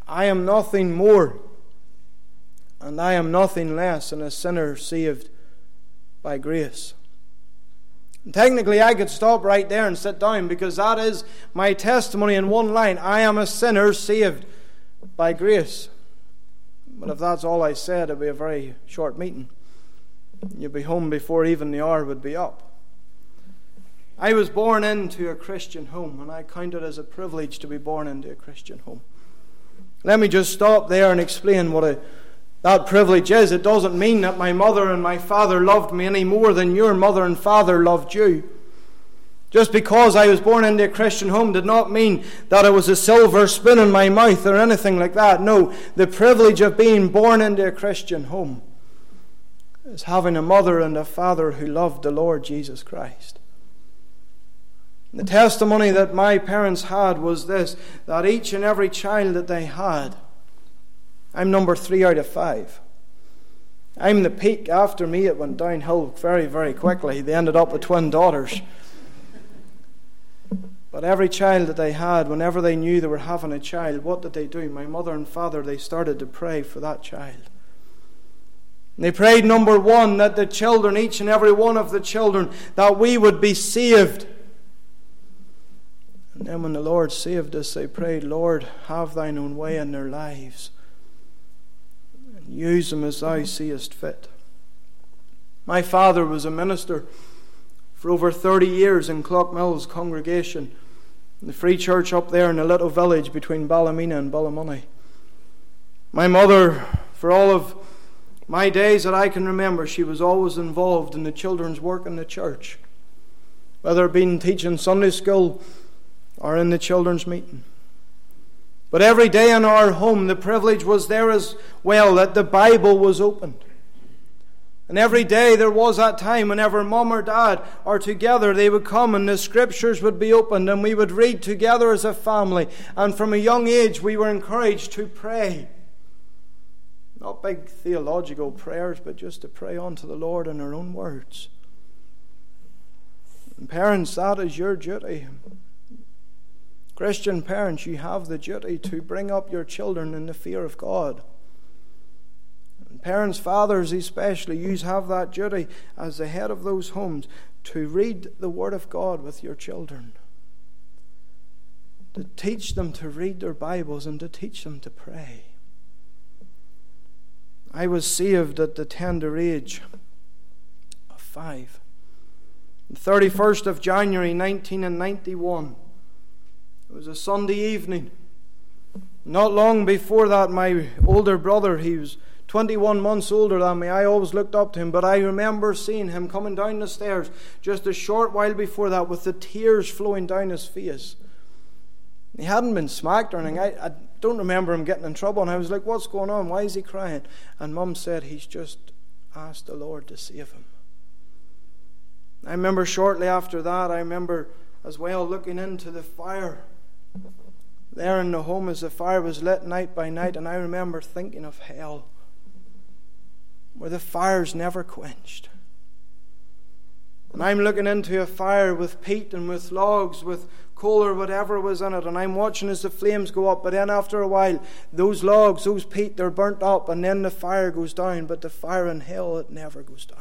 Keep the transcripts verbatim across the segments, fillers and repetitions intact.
I am nothing more and I am nothing less than a sinner saved by grace. And technically, I could stop right there and sit down, because that is my testimony in one line. I am a sinner saved by grace. But if that's all I said, it would be a very short meeting. You'd be home before even the hour would be up. I was born into a Christian home, and I count it as a privilege to be born into a Christian home. Let me just stop there and explain what a that privilege is. It doesn't mean that my mother and my father loved me any more than your mother and father loved you. Just because I was born into a Christian home did not mean that it was a silver spoon in my mouth or anything like that. No, the privilege of being born into a Christian home is having a mother and a father who loved the Lord Jesus Christ. The testimony that my parents had was this, that each and every child that they had, I'm number three out of five. I'm the peak. After me, it went downhill very, very quickly. They ended up with twin daughters. But every child that they had, whenever they knew they were having a child, what did they do? My mother and father, they started to pray for that child. And they prayed, number one, that the children, each and every one of the children, that we would be saved. And then when the Lord saved us, they prayed, Lord, have thine own way in their lives. Use them as thou seest fit. My father was a minister for over thirty years in Clockmills congregation, the free church up there in a little village between Ballymena and Ballymoney. My mother, for all of my days that I can remember, she was always involved in the children's work in the church, whether it been teaching Sunday school or in the children's meeting. But every day in our home, the privilege was there as well that the Bible was opened. And every day there was that time whenever Mum or Dad are together, they would come and the Scriptures would be opened and we would read together as a family. And from a young age we were encouraged to pray. Not big theological prayers, but just to pray unto the Lord in our own words. And parents, that is your duty. Christian parents, you have the duty to bring up your children in the fear of God. And parents, fathers especially, you have that duty as the head of those homes to read the Word of God with your children. To teach them to read their Bibles and to teach them to pray. I was saved at the tender age of five. The thirty-first of January nineteen ninety-one. It was a Sunday evening. Not long before that, my older brother, he was twenty-one months older than me. I always looked up to him, but I remember seeing him coming down the stairs just a short while before that with the tears flowing down his face. He hadn't been smacked or anything. I, I don't remember him getting in trouble, and I was like, what's going on? Why is he crying? And Mum said he's just asked the Lord to save him. I remember shortly after that, I remember as well looking into the fire there in the home as the fire was lit night by night, and I remember thinking of hell, where the fire's never quenched. And I'm looking into a fire with peat and with logs, with coal or whatever was in it, and I'm watching as the flames go up, but then after a while, those logs, those peat, they're burnt up, and then the fire goes down, but the fire in hell, it never goes down.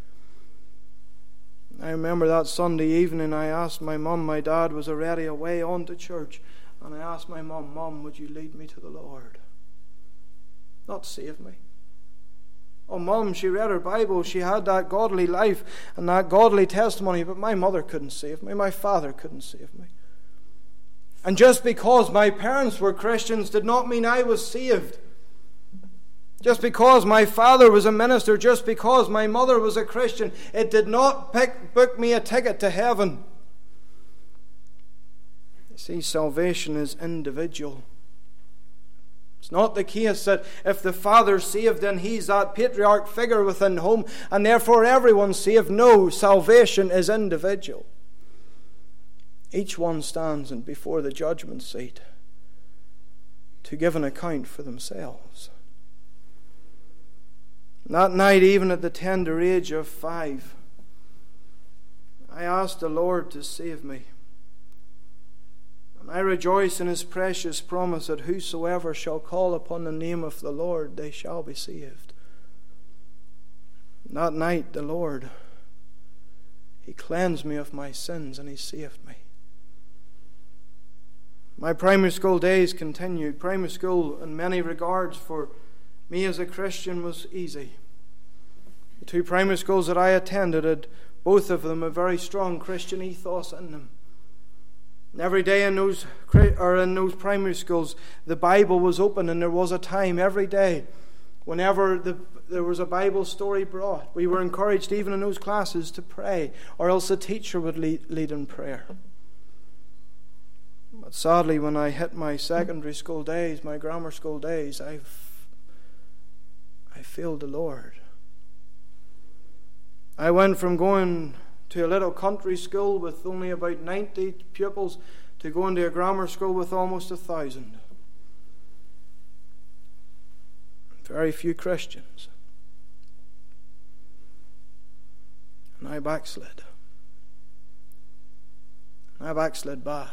I remember that Sunday evening, I asked my mum, my dad was already away on to church, and I asked my mum, Mum, would you lead me to the Lord? Not save me. Oh, Mum, she read her Bible, she had that godly life and that godly testimony, but my mother couldn't save me, my father couldn't save me. And just because my parents were Christians did not mean I was saved. Just because my father was a minister, just because my mother was a Christian, it did not pick, book me a ticket to heaven. You see, salvation is individual. It's not the case that if the father's saved, then he's that patriarch figure within the home, and therefore everyone's saved. No, salvation is individual. Each one stands before the judgment seat to give an account for themselves. That night, even at the tender age of five, I asked the Lord to save me. And I rejoice in his precious promise that whosoever shall call upon the name of the Lord, they shall be saved. That night the Lord, he cleansed me of my sins and he saved me. My primary school days continued. Primary school, in many regards, for me as a Christian was easy. The two primary schools that I attended had both of them a very strong Christian ethos in them. And every day in those or in those primary schools, the Bible was open, and there was a time every day whenever the, there was a Bible story brought. We were encouraged even in those classes to pray, or else the teacher would lead, lead in prayer. But sadly, when I hit my secondary school days, my grammar school days, I've I failed the Lord. I went from going to a little country school with only about ninety pupils to going to a grammar school with almost a thousand. Very few Christians. And I backslid. I backslid bad.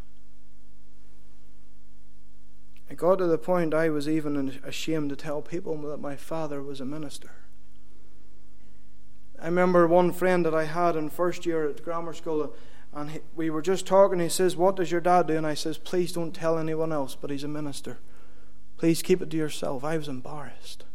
It got to the point I was even ashamed to tell people that my father was a minister. I remember one friend that I had in first year at grammar school, and he, we were just talking. He says, "What does your dad do?" And I says, "Please don't tell anyone else, but he's a minister. Please keep it to yourself." I was embarrassed.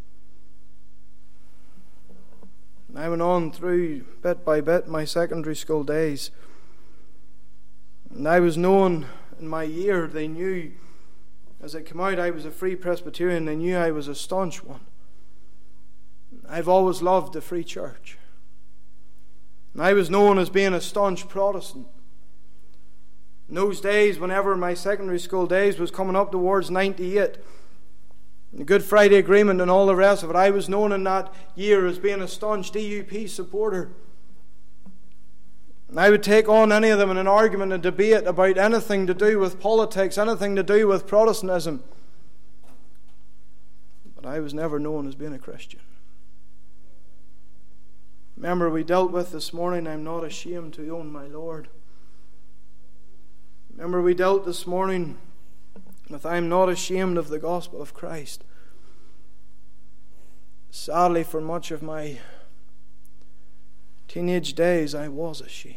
And I went on through, bit by bit, my secondary school days. And I was known in my year, they knew, as it came out, I was a Free Presbyterian. They knew I was a staunch one. I've always loved the Free Church. And I was known as being a staunch Protestant. In those days, whenever my secondary school days was coming up towards ninety-eight, the Good Friday Agreement and all the rest of it, I was known in that year as being a staunch D U P supporter. And I would take on any of them in an argument, a debate about anything to do with politics, anything to do with Protestantism. But I was never known as being a Christian. Remember, we dealt with this morning, I'm not ashamed to own my Lord. Remember, we dealt this morning with, I'm not ashamed of the gospel of Christ. Sadly, for much of my teenage days, I was ashamed.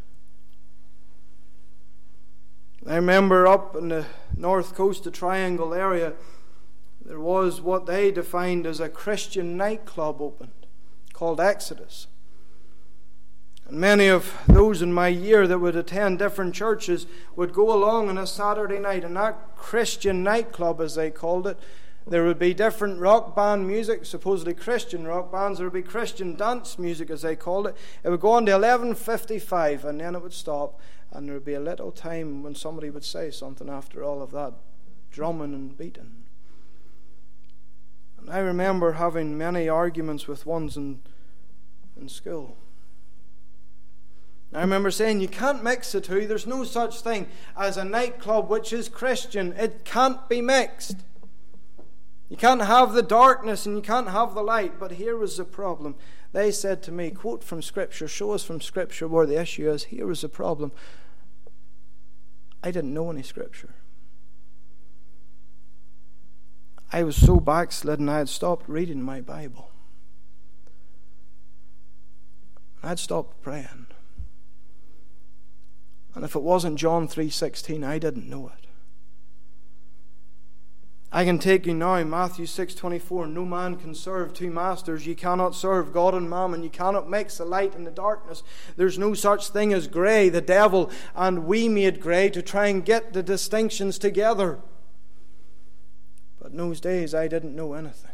I remember up in the north coast, the Triangle area, there was what they defined as a Christian nightclub opened, called Exodus. And many of those in my year that would attend different churches would go along on a Saturday night, and that Christian nightclub, as they called it, there would be different rock band music, supposedly Christian rock bands. There would be Christian dance music, as they called it. It would go on to eleven fifty-five, and then it would stop, and there would be a little time when somebody would say something after all of that drumming and beating. And I remember having many arguments with ones in, in school. I remember saying, you can't mix the two. There's no such thing as a nightclub which is Christian. It can't be mixed. You can't have the darkness and you can't have the light. But here was the problem. They said to me, quote from Scripture, show us from Scripture where the issue is. Here was the problem. I didn't know any Scripture. I was so backslidden I had stopped reading my Bible. I had stopped praying. And if it wasn't John three sixteen, I didn't know it. I can take you now, Matthew six twenty-four. No man can serve two masters. You cannot serve God and mammon. You cannot mix the light and the darkness. There's no such thing as grey. The devil and we made grey to try and get the distinctions together. But in those days I didn't know anything.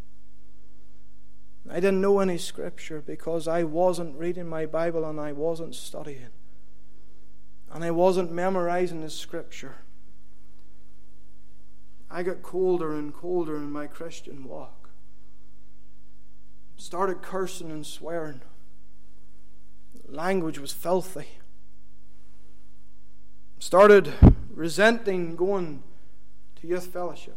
I didn't know any Scripture because I wasn't reading my Bible and I wasn't studying. And I wasn't memorizing the Scripture. I got colder and colder in my Christian walk. Started cursing and swearing. Language was filthy. Started resenting going to youth fellowship.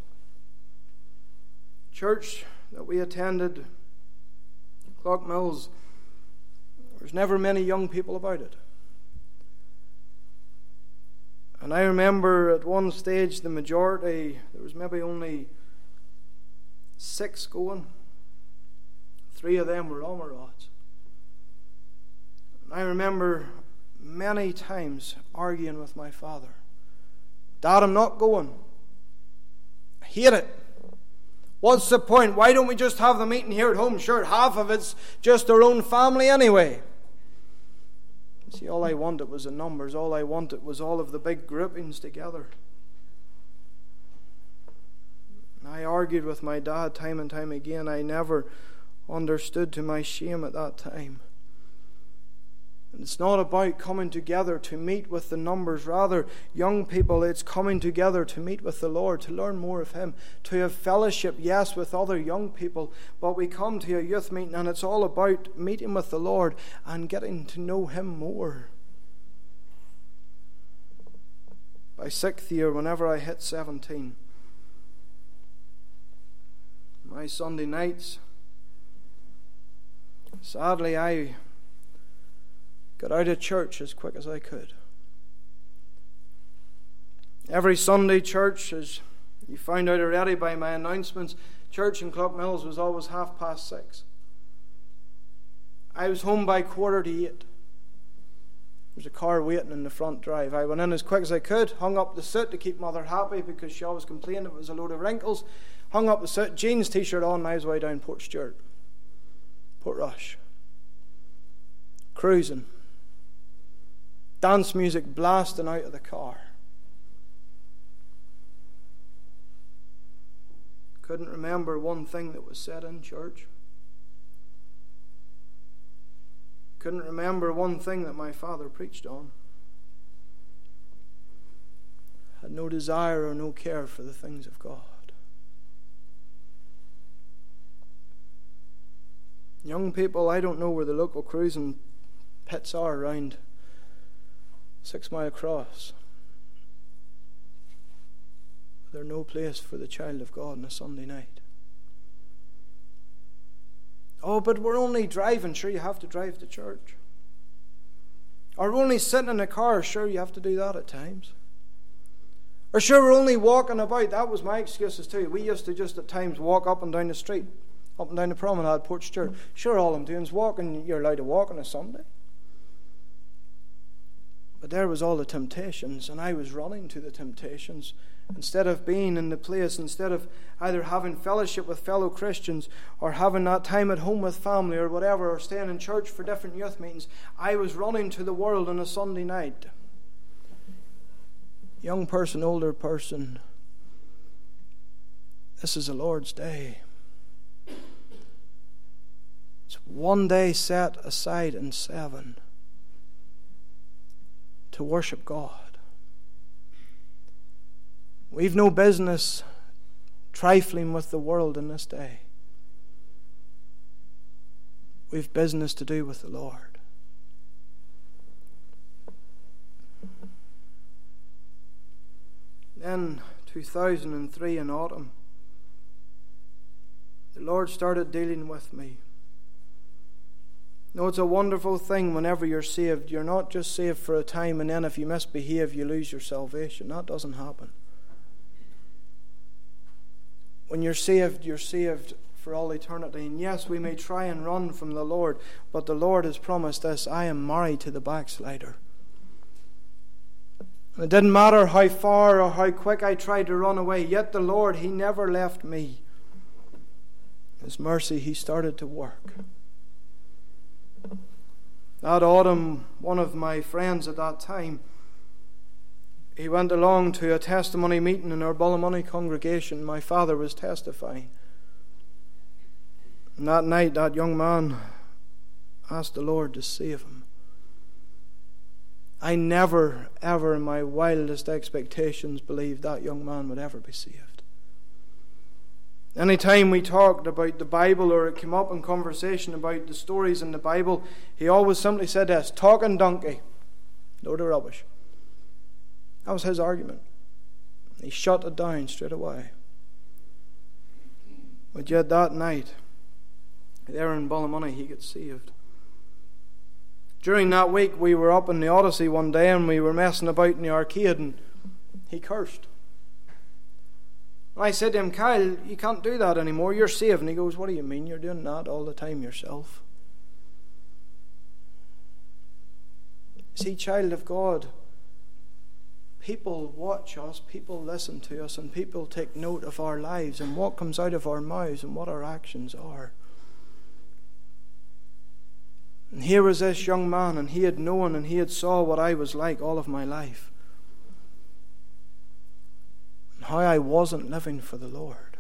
Church that we attended, Clockmills, there was never many young people about it. And I remember at one stage the majority, there was maybe only six going. Three of them were Almarods. And I remember many times arguing with my father. Dad, I'm not going. I hate it. What's the point? Why don't we just have the meeting here at home? Sure, half of it's just our own family anyway. See, all I wanted was the numbers. All I wanted was all of the big groupings together. I argued with my dad time and time again. I never understood, to my shame at that time. And it's not about coming together to meet with the numbers. Rather, young people, it's coming together to meet with the Lord, to learn more of Him, to have fellowship, yes, with other young people. But we come to a youth meeting and it's all about meeting with the Lord and getting to know Him more. By sixth year, whenever I hit seventeen, my Sunday nights, sadly, I got out of church as quick as I could. Every Sunday, church, as you found out already by my announcements, church in Clough-Mills was always half past six. I was home by quarter to eight. There was a car waiting in the front drive. I went in as quick as I could, hung up the suit to keep Mother happy because she always complained it was a load of wrinkles. Hung up the suit, jeans, t-shirt on, and I was way down Port Stewart, Portrush, cruising. Dance music blasting out of the car. Couldn't remember one thing that was said in church. Couldn't remember one thing that my father preached on. Had no desire or no care for the things of God. Young people, I don't know where the local cruising pits are around Six Mile Cross. They're no place for the child of God on a Sunday night. Oh, but we're only driving. Sure, you have to drive to church. Or we're only sitting in a car. Sure, you have to do that at times. Or sure, we're only walking about. That was my excuses too. We used to just at times walk up and down the street, up and down the promenade, Port Stewart. Sure, all I'm doing is walking. You're allowed to walk on a Sunday. But there was all the temptations, and I was running to the temptations. Instead of being in the place, instead of either having fellowship with fellow Christians or having that time at home with family or whatever, or staying in church for different youth meetings, I was running to the world on a Sunday night. Young person, older person, this is the Lord's day. It's one day set aside in seven to worship God. We've no business trifling with the world in this day. We've business to do with the Lord. Then, two thousand three in autumn, the Lord started dealing with me. No, it's a wonderful thing whenever you're saved. You're not just saved for a time and then if you misbehave, you lose your salvation. That doesn't happen. When you're saved, you're saved for all eternity. And yes, we may try and run from the Lord, but the Lord has promised us, I am married to the backslider. And it didn't matter how far or how quick I tried to run away, yet the Lord, He never left me. His mercy, He started to work. That autumn, one of my friends at that time, he went along to a testimony meeting in our Ballymoney congregation. My father was testifying. And that night, that young man asked the Lord to save him. I never, ever in my wildest expectations believed that young man would ever be saved. Anytime we talked about the Bible or it came up in conversation about the stories in the Bible, he always simply said this, talking donkey, load of rubbish. That was his argument. He shut it down straight away. But yet that night, there in Ballymoney, he got saved. During that week, we were up in the Odyssey one day and we were messing about in the arcade and he cursed. And I said to him, Kyle, you can't do that anymore. You're saved. And he goes, what do you mean? You're doing that all the time yourself. See, child of God, people watch us, people listen to us, and people take note of our lives and what comes out of our mouths and what our actions are. And here was this young man, and he had known and he had saw what I was like all of my life. And how I wasn't living for the Lord.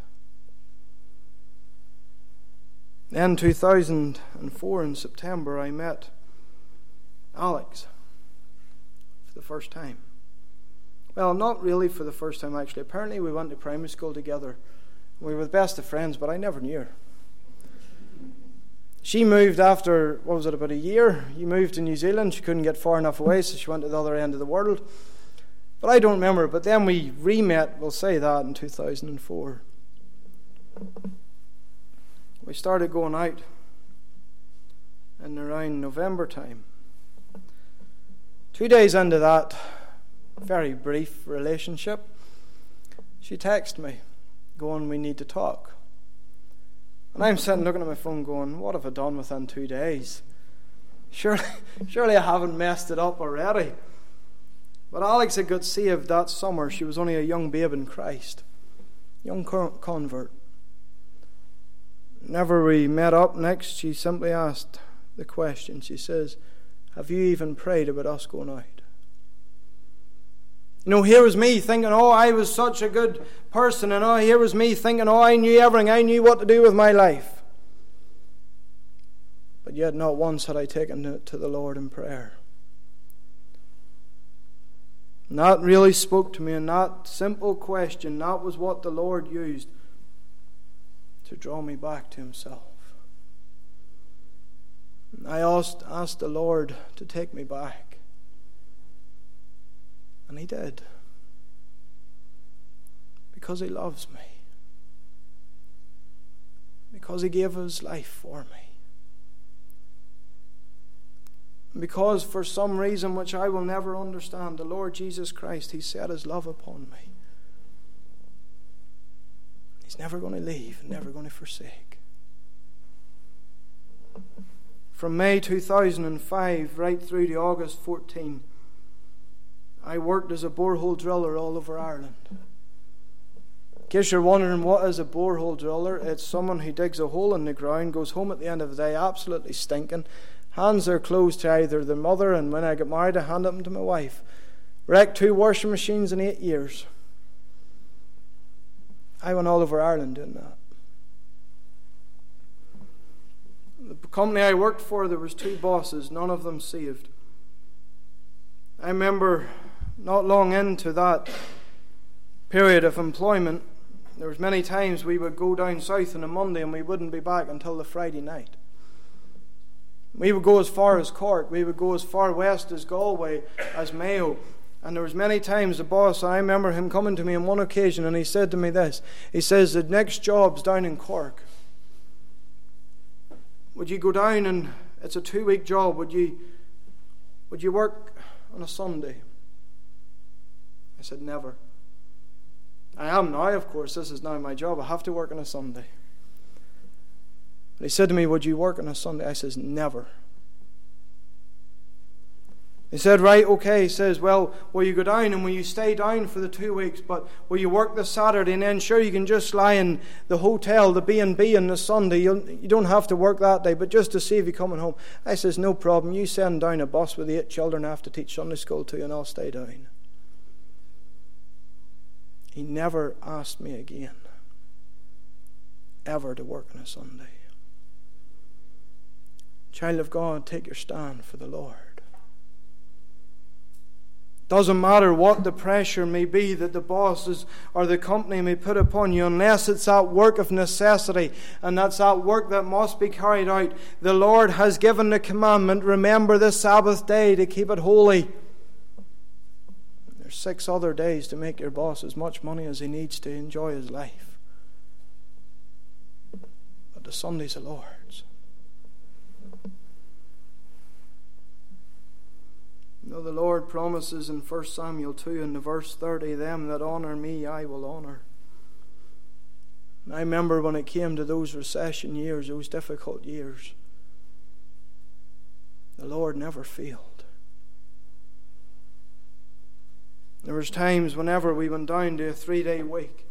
Then in two thousand four in September, I met Alex for the first time. Well, not really for the first time, actually. Apparently we went to primary school together. We were the best of friends, but I never knew her. She moved after, what was it, about a year? You moved to New Zealand. She couldn't get far enough away, so she went to the other end of the world. But I don't remember. But then we re-met, we'll say that, in two thousand four. We started going out in around November time. Two days into that very brief relationship, she texted me, going, we need to talk. And I'm sitting looking at my phone going, what have I done within two days? Surely, surely I haven't messed it up already. But Alex had got saved that summer. She was only a young babe in Christ. Young convert. Whenever we met up next, she simply asked the question. She says, have you even prayed about us going out? You know, here was me thinking, oh, I was such a good person. And oh, here was me thinking, oh, I knew everything. I knew what to do with my life. But yet not once had I taken it to the Lord in prayer. And that really spoke to me. And that simple question, that was what the Lord used to draw me back to himself. And I asked, asked the Lord to take me back. And he did. Because he loves me. Because he gave his life for me. And because for some reason which I will never understand, the Lord Jesus Christ, he set his love upon me. He's never going to leave, never going to forsake. From May two thousand five right through to August fourteen, I worked as a borehole driller all over Ireland. In case you're wondering what is a borehole driller, it's someone who digs a hole in the ground, goes home at the end of the day absolutely stinking, hands their clothes to either their mother, and when I got married I handed them to my wife. Wrecked two washing machines in eight years. I went all over Ireland doing that. The company I worked for, there was two bosses, none of them saved. I remember not long into that period of employment, there was many times we would go down south on a Monday and we wouldn't be back until the Friday night. We would go as far as Cork, we would go as far west as Galway, as Mayo. And there was many times the boss, I remember him coming to me on one occasion and he said to me this. He says, the next job's down in Cork. Would you go down and it's a two-week job, would you would you work on a Sunday? I said, never. I am now, of course, this is now my job. I have to work on a Sunday. But he said to me, would you work on a Sunday? I says, never. He said, right, okay. He says, well, will you go down and will you stay down for the two weeks, but will you work the Saturday and then sure you can just lie in the hotel, the B and B on the Sunday. You'll, you don't have to work that day, but just to see if you're coming home. I says, no problem. You send down a bus with eight children I have to teach Sunday school to and I'll stay down. He never asked me again ever to work on a Sunday. Child of God, take your stand for the Lord. Doesn't matter what the pressure may be that the bosses or the company may put upon you, unless it's that work of necessity and that's that work that must be carried out. The Lord has given the commandment, remember the Sabbath day to keep it holy. There's six other days to make your boss as much money as he needs to enjoy his life. But the Sunday's the Lord's. You know, the Lord promises in First Samuel two in the verse thirty, them that honour me I will honour. And I remember when it came to those recession years, those difficult years, the Lord never failed. There was times whenever we went down to a three-day week.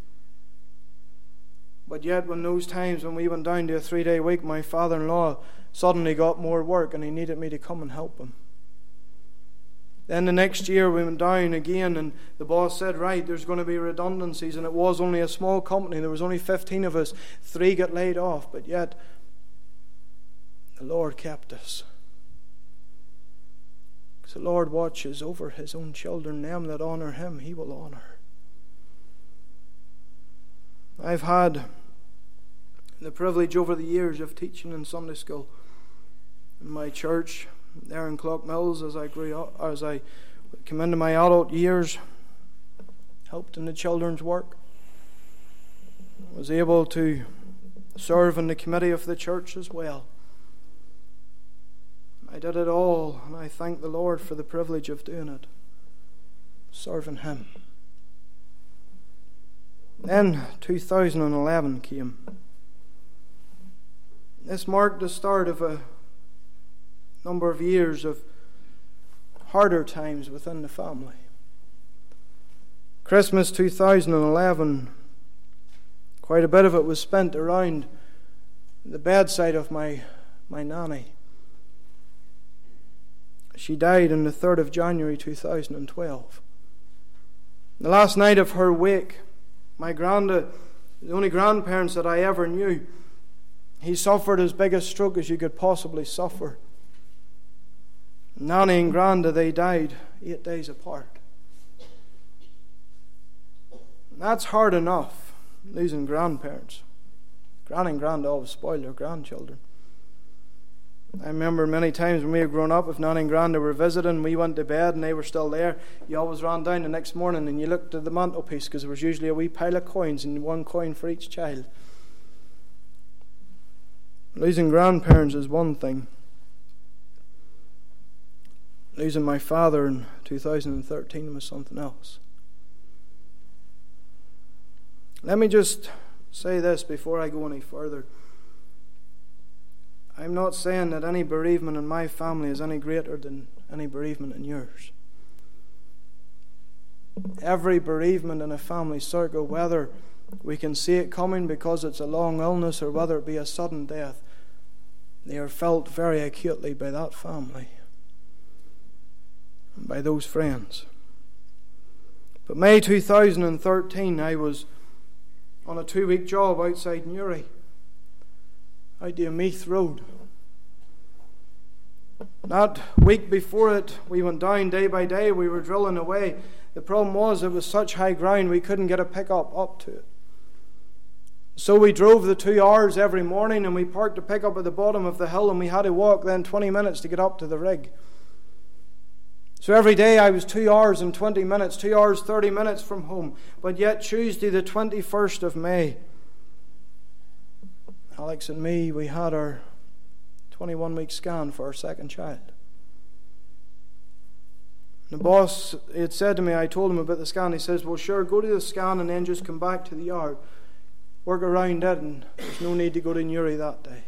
But yet when those times when we went down to a three-day week, my father-in-law suddenly got more work and he needed me to come and help him. Then the next year we went down again and the boss said, right, there's going to be redundancies, and it was only a small company. There was only fifteen of us. Three got laid off, but yet the Lord kept us. Because the Lord watches over His own children. Them that honour Him, He will honour. I've had the privilege over the years of teaching in Sunday school in my church there in Clough-Mills as I grew up, as I came into my adult years, helped in the children's work, was able to serve in the committee of the church as well. I did it all, and I thank the Lord for the privilege of doing it, serving Him. Then two thousand eleven came. This marked the start of a number of years of harder times within the family. Christmas two thousand eleven, quite a bit of it was spent around the bedside of my, my nanny. She died on the third of January two thousand twelve. The last night of her wake, my granda, the only grandparents that I ever knew, he suffered as big a stroke as you could possibly suffer. Nanny and Granda, they died eight days apart. That's hard enough, losing grandparents. Gran and Granda always spoil their grandchildren. I remember many times when we were growing up, if Nanny and Granda were visiting, we went to bed and they were still there, you always ran down the next morning and you looked at the mantelpiece because there was usually a wee pile of coins and one coin for each child. Losing grandparents is one thing. Losing my father in two thousand thirteen was something else. Let me just say this before I go any further. I'm not saying that any bereavement in my family is any greater than any bereavement in yours. Every bereavement in a family circle, whether we can see it coming because it's a long illness or whether it be a sudden death, they are felt very acutely by that family and by those friends. But May two thousand thirteen, I was on a two-week job outside Newry, out to Meath Road. That week before it, we went down day by day, we were drilling away. The problem was it was such high ground we couldn't get a pickup up to it. So we drove the two hours every morning and we parked the pickup at the bottom of the hill and we had to walk then twenty minutes to get up to the rig. So every day I was two hours and twenty minutes, two hours thirty minutes from home. But yet Tuesday the twenty-first of May, Alex and me, we had our twenty-one week scan for our second child. The boss had said to me, I told him about the scan, he says, well sure, go to the scan and then just come back to the yard. Work around it and there's no need to go to Newry that day.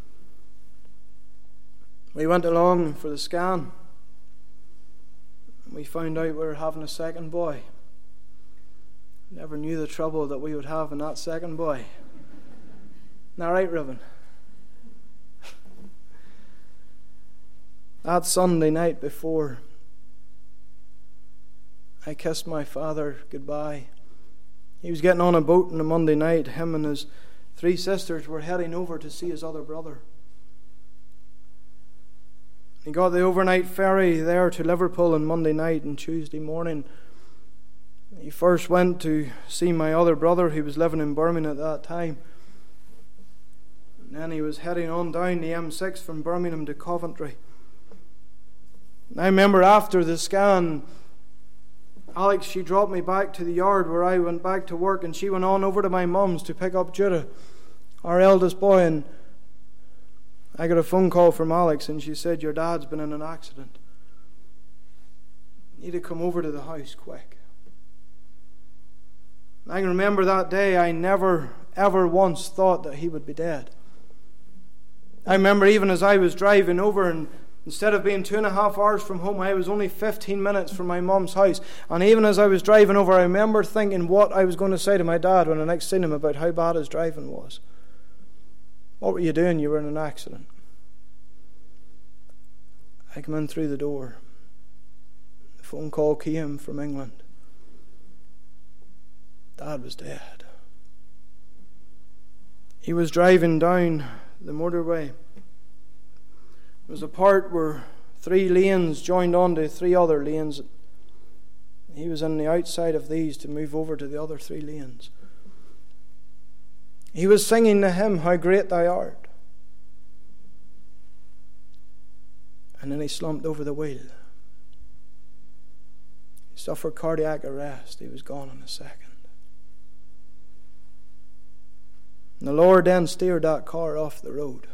We went along for the scan. We found out we were having a second boy. Never knew the trouble that we would have in that second boy. Isn't that right, Reuben? That Sunday night before I kissed my father goodbye, he was getting on a boat on a Monday night. Him and his three sisters were heading over to see his other brother. He got the overnight ferry there to Liverpool on Monday night, and Tuesday morning he first went to see my other brother who was living in Birmingham at that time. And then he was heading on down the M six from Birmingham to Coventry. And I remember after the scan, Alex, she dropped me back to the yard where I went back to work, and she went on over to my mum's to pick up Judah, our eldest boy, and I got a phone call from Alex and she said, your dad's been in an accident. You need to come over to the house quick. I can remember that day I never, ever once thought that he would be dead. I remember even as I was driving over, and instead of being two and a half hours from home, I was only fifteen minutes from my mum's house. And even as I was driving over, I remember thinking what I was going to say to my dad when I next seen him about how bad his driving was. What were you doing? You were in an accident. I came in through the door. The phone call came from England. Dad was dead. He was driving down the motorway. There was a part where three lanes joined onto three other lanes. He was on the outside of these to move over to the other three lanes. He was singing the hymn, How Great Thou Art. And then he slumped over the wheel. He suffered cardiac arrest. He was gone in a second. And the Lord then steered that car off the road.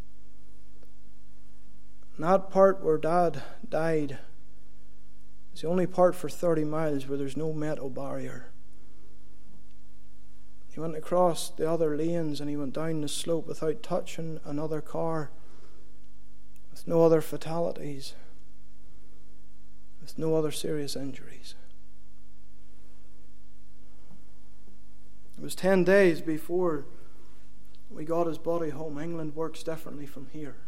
And that part where Dad died is the only part for thirty miles where there's no metal barrier. He went across the other lanes and he went down the slope without touching another car, with no other fatalities, with no other serious injuries. It was ten days before we got his body home. England works differently from here.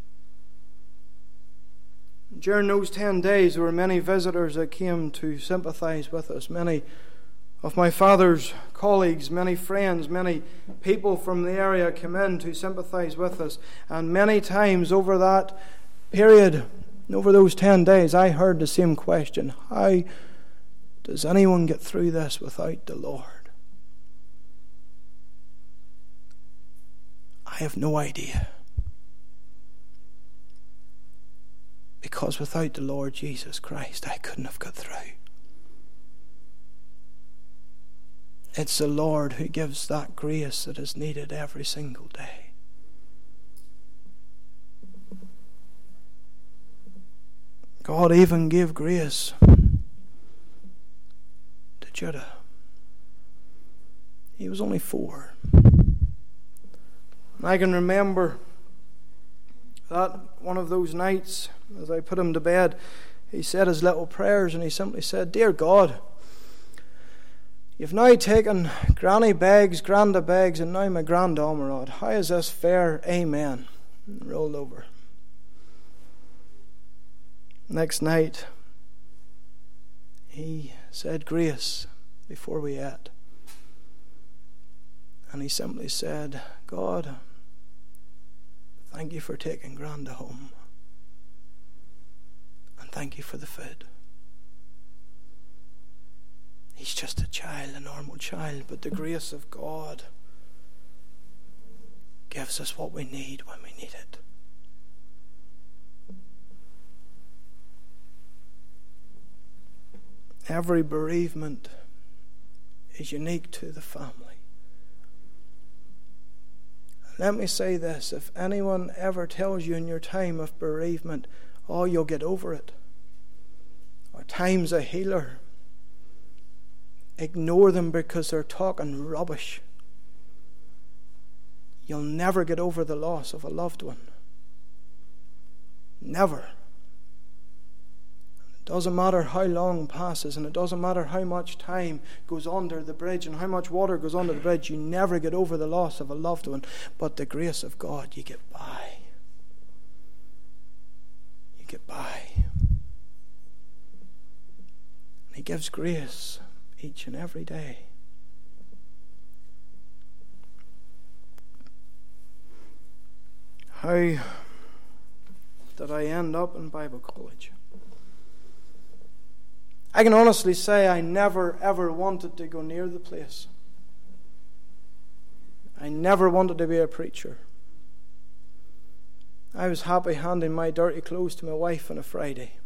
During those ten days, there were many visitors that came to sympathize with us. Many of my father's colleagues, many friends, many people from the area came in to sympathize with us. And many times over that period, over those ten days, I heard the same question: how does anyone get through this without the Lord? I have no idea. Because without the Lord Jesus Christ, I couldn't have got through. It's the Lord who gives that grace that is needed every single day. God even gave grace to Judah. He was only four. I can remember that one of those nights, as I put him to bed, he said his little prayers and he simply said, Dear God, you've now taken Granny Beggs, Granda Beggs, and now my Grand Ormerod. How is this fair? Amen. And rolled over. Next night, he said grace before we ate. And he simply said, God, thank you for taking Granda home. And thank you for the food. He's just a child, a normal child, but the grace of God gives us what we need when we need it. Every bereavement is unique to the family. Let me say this: if anyone ever tells you in your time of bereavement, oh, you'll get over it, or time's a healer, ignore them because they're talking rubbish. You'll never get over the loss of a loved one. Never. It doesn't matter how long passes, and it doesn't matter how much time goes under the bridge and how much water goes under the bridge. You never get over the loss of a loved one. But the grace of God, you get by. You get by. And He gives grace each and every day. How did I end up in Bible college? I can honestly say I never ever wanted to go near the place. I never wanted to be a preacher. I was happy handing my dirty clothes to my wife on a Friday.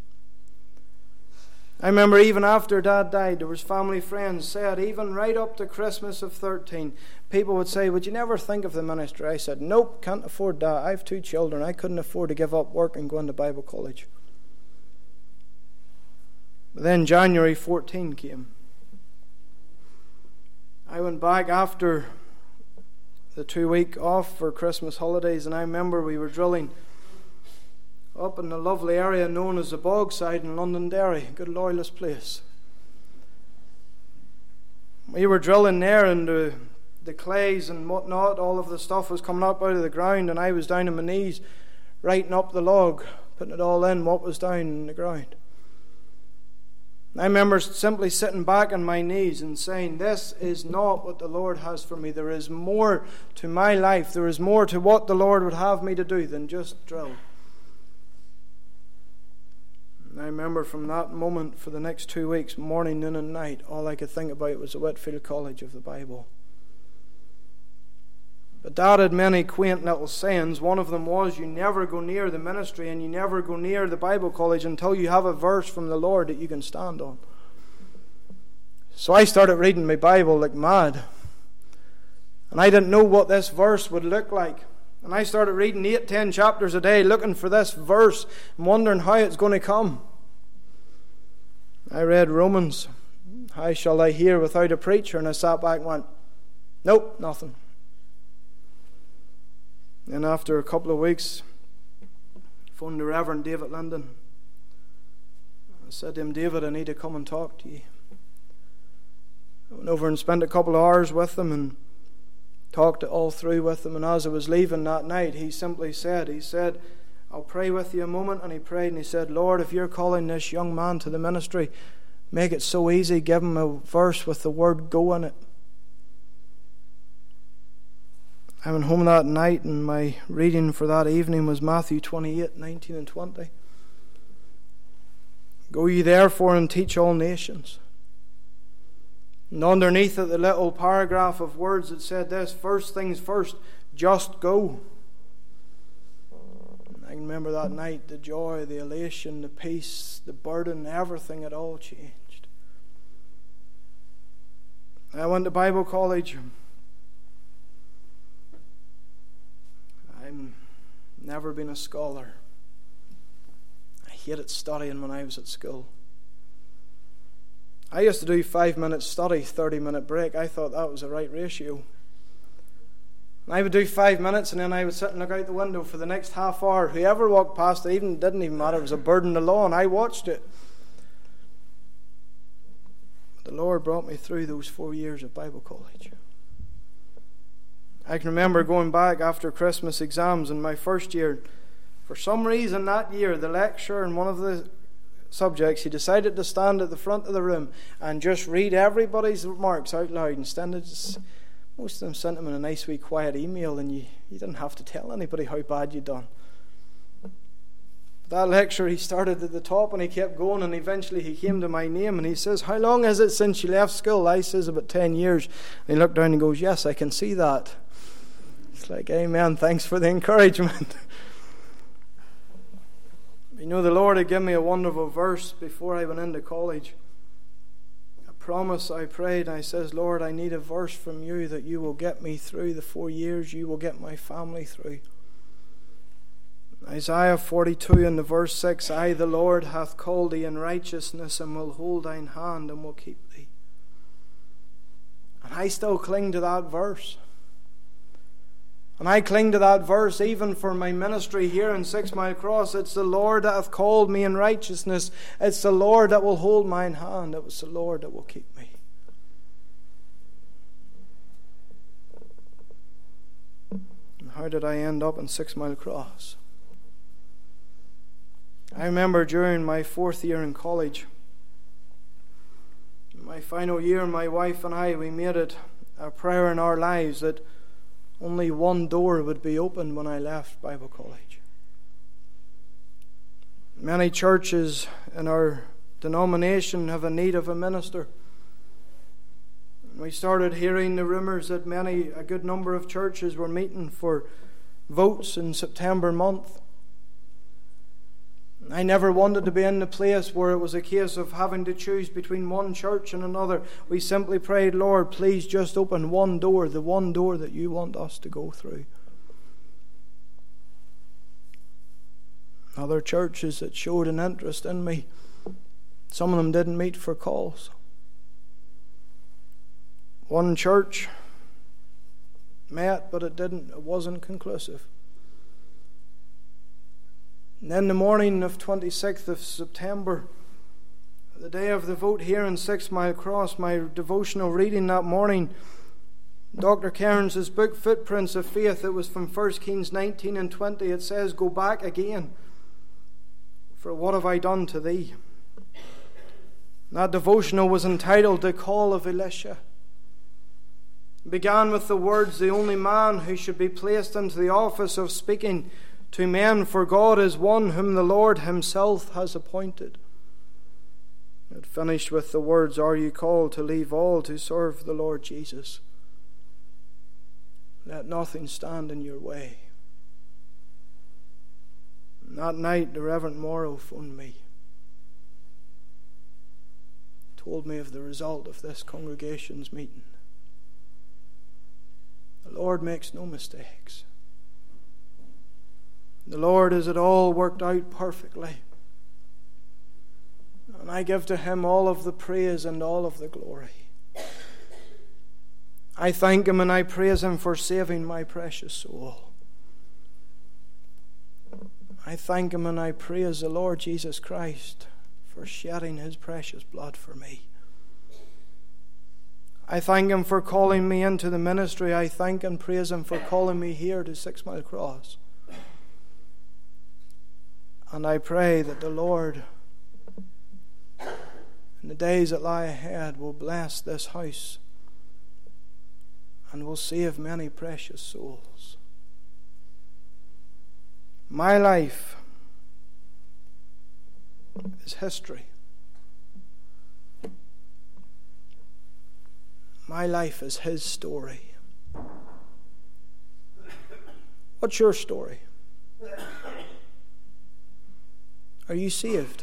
I remember even after Dad died, there was family friends said, even right up to Christmas of thirteen, people would say, would you never think of the ministry? I said, nope, can't afford that. I have two children. I couldn't afford to give up work and go into Bible college. But then January fourteenth came. I went back after the two week off for Christmas holidays, and I remember we were drilling up in the lovely area known as the Bogside in Londonderry, a good loyalist place. We were drilling there, and the, the clays and whatnot, all of the stuff was coming up out of the ground, and I was down on my knees writing up the log, putting it all in, what was down in the ground. I remember simply sitting back on my knees and saying, this is not what the Lord has for me. There is more to my life. There is more to what the Lord would have me to do than just drill. And I remember from that moment for the next two weeks, morning, noon and night, all I could think about was the Whitefield College of the Bible. But Dad had many quaint little sayings. One of them was, you never go near the ministry and you never go near the Bible college until you have a verse from the Lord that you can stand on. So I started reading my Bible like mad. And I didn't know what this verse would look like. And I started reading eight, ten chapters a day looking for this verse and wondering how it's going to come. I read Romans. How shall I hear without a preacher? And I sat back and went, nope, nothing. And after a couple of weeks, I phoned the Reverend David Linden. I said to him, David, I need to come and talk to you. I went over and spent a couple of hours with him and talked it all through with him. And as I was leaving that night, he simply said, he said, I'll pray with you a moment. And he prayed and he said, Lord, if you're calling this young man to the ministry, make it so easy. Give him a verse with the word go in it. I went home that night and my reading for that evening was Matthew twenty-eight, nineteen and twenty. Go ye therefore and teach all nations. And underneath it, the little paragraph of words that said this, first things first, just go. And I remember that night, the joy, the elation, the peace, the burden, everything had all changed. I went to Bible college. I've never been a scholar. I hated studying when I was at school. I used to do five minutes study, thirty minute break. I thought that was the right ratio. And I would do five minutes and then I would sit and look out the window for the next half hour. Whoever walked past, it even didn't even matter. It was a bird in the lawn. I watched it. But the Lord brought me through those four years of Bible college. I can remember going back after Christmas exams in my first year. For some reason that year, the lecturer in one of the subjects, he decided to stand at the front of the room and just read everybody's remarks out loud. Instead of just, most of them sent them in a nice wee quiet email and you, you didn't have to tell anybody how bad you'd done. That lecturer, he started at the top and he kept going and eventually he came to my name and he says, how long is it since you left school? I says, about ten years. And he looked down and goes, yes, I can see that. It's like, amen, thanks for the encouragement. You know, the Lord had given me a wonderful verse before I went into college. A promise I prayed, and I says, Lord, I need a verse from you that you will get me through the four years, you will get my family through. Isaiah forty-two in the verse six, I, the Lord, hath called thee in righteousness and will hold thine hand and will keep thee. And I still cling to that verse. And I cling to that verse even for my ministry here in Six Mile Cross. It's the Lord that hath called me in righteousness. It's the Lord that will hold mine hand. It was the Lord that will keep me. And how did I end up in Six Mile Cross? I remember during my fourth year in college, my final year, my wife and I, we made it a prayer in our lives that only one door would be opened when I left Bible college. Many churches in our denomination have a need of a minister. We started hearing the rumours that many, a good number of churches were meeting for votes in September month. I never wanted to be in the place where it was a case of having to choose between one church and another. We simply prayed, Lord, please just open one door, the one door that you want us to go through. Other churches that showed an interest in me, Some of them didn't meet for calls. One church met, but it didn't, it wasn't conclusive. And then the morning of twenty-sixth of September, the day of the vote here in Six Mile Cross, my devotional reading that morning, Doctor Cairns' book, Footprints of Faith, it was from First Kings nineteen and twenty. It says, "Go back again, for what have I done to thee?" That devotional was entitled The Call of Elisha. It began with the words, "The only man who should be placed into the office of speaking to men for God is one whom the Lord himself has appointed." It finished with the words, "Are you called to leave all to serve the Lord Jesus? Let nothing stand in your way." And that night, the Reverend Morrow phoned me, told me of the result of this congregation's meeting. The Lord makes no mistakes. The Lord has it all worked out perfectly. And I give to him all of the praise and all of the glory. I thank him and I praise him for saving my precious soul. I thank him and I praise the Lord Jesus Christ for shedding his precious blood for me. I thank him for calling me into the ministry. I thank and praise him for calling me here to Six Mile Cross. And I pray that the Lord, in the days that lie ahead, will bless this house and will save many precious souls. My life is history. My life is his story. What's your story? Are you saved?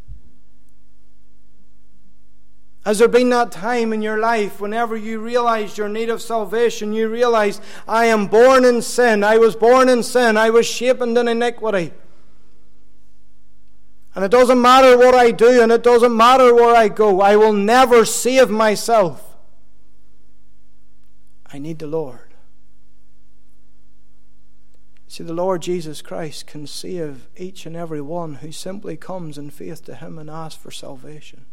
Has there been that time in your life whenever you realized your need of salvation, you realized, I am born in sin, I was born in sin, I was shaped in iniquity. And it doesn't matter what I do and it doesn't matter where I go, I will never save myself. I need the Lord. See, the Lord Jesus Christ can save each and every one who simply comes in faith to him and asks for salvation.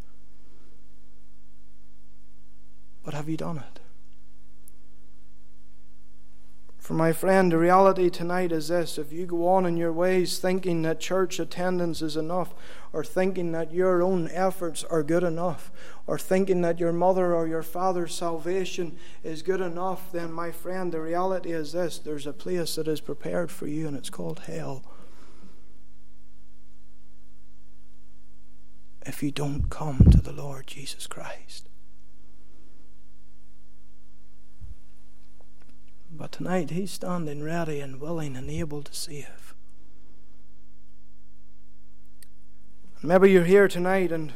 But have you done it? For my friend, the reality tonight is this: if you go on in your ways thinking that church attendance is enough, or thinking that your own efforts are good enough, or thinking that your mother or your father's salvation is good enough, then my friend, the reality is this: there's a place that is prepared for you and it's called hell. If you don't come to the Lord Jesus Christ. But tonight he's standing ready and willing and able to save. And maybe you're here tonight and,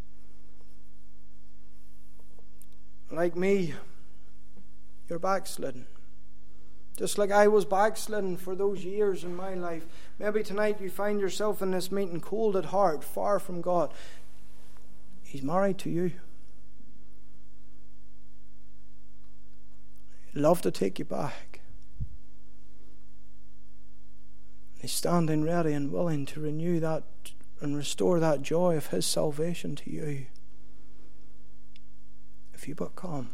like me, you're backslidden. Just like I was backslidden for those years in my life. Maybe tonight you find yourself in this meeting cold at heart, far from God. He's married to you. He'd love to take you back. He's standing ready and willing to renew that and restore that joy of his salvation to you. If you but come.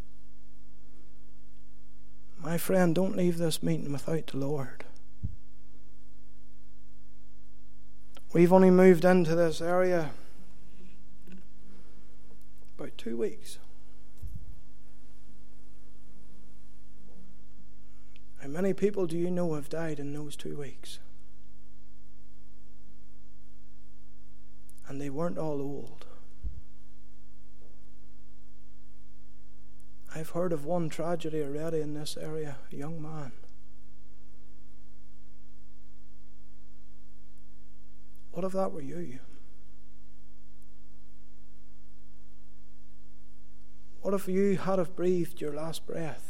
My friend, don't leave this meeting without the Lord. We've only moved into this area about two weeks. How many people do you know have died in those two weeks? And they weren't all old. I've heard of one tragedy already in this area, a young man. What if that were you? What if you had have breathed your last breath?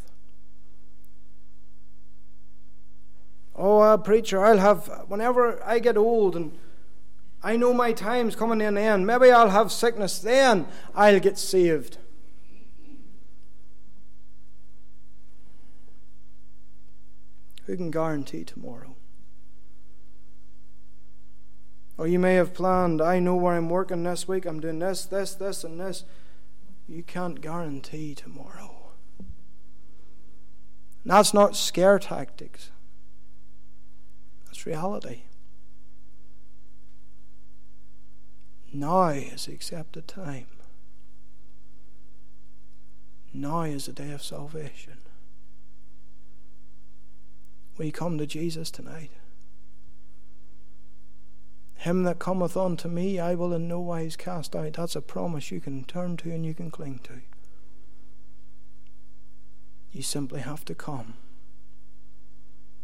Oh, uh, preacher, I'll have, whenever I get old and I know my time's coming to an end. Maybe I'll have sickness. Then I'll get saved. Who can guarantee tomorrow? Or you may have planned, I know where I'm working this week. I'm doing this, this, this, and this. You can't guarantee tomorrow. And that's not scare tactics. That's reality. Now is the accepted time. Now is the day of salvation. Will you come to Jesus tonight? Him that cometh unto me, I will in no wise cast out. That's a promise you can turn to and you can cling to. You simply have to come.